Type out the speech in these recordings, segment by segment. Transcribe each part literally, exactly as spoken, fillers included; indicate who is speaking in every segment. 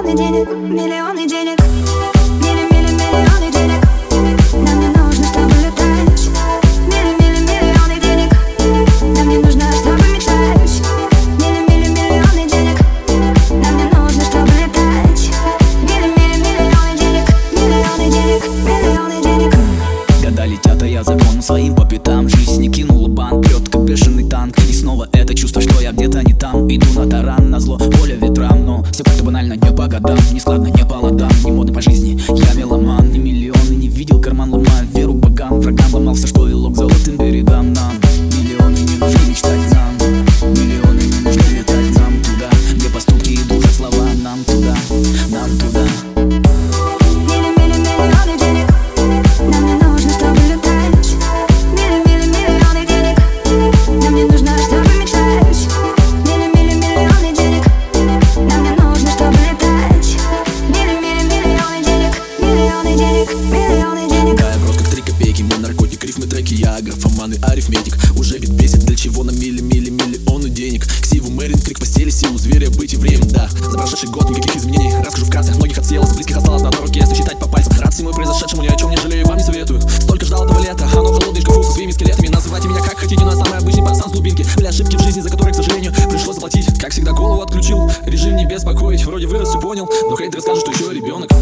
Speaker 1: Миллионы денег, миллионы денег, милли, милли, миллионы денег. Нам не нужно, чтобы летать. Милли, милли, миллионы денег. Нам не нужно, чтобы мечтать. Милли, милли, миллионы денег. Нам не нужно, чтобы летать. Милли, милли, миллионы денег. Миллионы денег, миллионы денег.
Speaker 2: Года летят, а я за гону своим по пятам. Жизнь не кинула бан, прет как бешеный танк. И снова это чувство, что я где-то не там. Иду на таран, на зло, воля ветрам. Но все как-то банально, не по годам, не складно, не по ладам, не модно по жизни. Я меломан, не миллионы, не видел карман, ломаю веру богам. Врагам ломался, что вело к золотым берегам. Нам миллионы не нужны мечтать нам. Миллионы не нужны летать нам туда, где поступки идут, а слова нам туда, нам туда.
Speaker 1: Милли, милли, миллионы денег. Нам не нужно, чтобы летать. Милли, милли, миллионы денег. Нам не нужно, чтобы мечтать. Милли, милли, миллионы денег. Нам не нужно, чтобы летать. Милли, милли, миллионы денег. Миллионы денег, миллионы денег.
Speaker 3: Да, я просто как три копейки, мой наркотик, рифмы, треки, я графоман и арифметик. Уже ведь бесит, для чего на милли, милли, миллионы денег. Ксиву, Мэрин, крик постели, силу зверя, быть и время, да. За прошедший год никаких изменений, расскажу вкратце. Многих отселось, близких осталось на одной руке, если считать по пальцам. Рад всему произошедшему, ни о чем не жалею, вам не советую. Столько ждал этого лета, оно холодный шкафу со своими скелетами. Называйте меня как хотите, но я самый обычный пацан с глубинки. Были ошибки в жизни, за которые, к сожалению, пришлось заплатить. Как всегда, голову отключил, режим не беспокоить. Вроде вырос, все понял, но хейтеры скажут, что еще ребенок.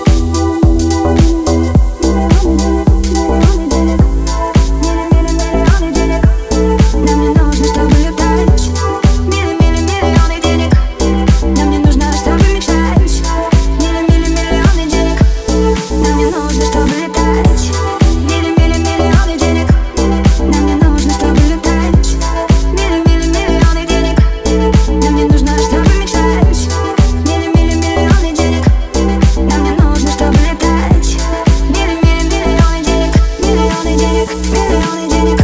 Speaker 1: Нам не нужно, чтобы летать. Милли, милли, миллионы денег. Нам не нужно, чтобы мечтать. Милли, милли, миллионы денег. Нам не нужно, чтобы летать. Милли, милли, миллионы денег. Нам не нужно, чтобы летать. Милли, милли, миллионы денег. Нам не нужно, чтобы мечтать. Милли, милли, миллионы денег. Нам не нужно, чтобы летать. Милли, милли, миллионы денег. Миллионы денег, миллионы денег.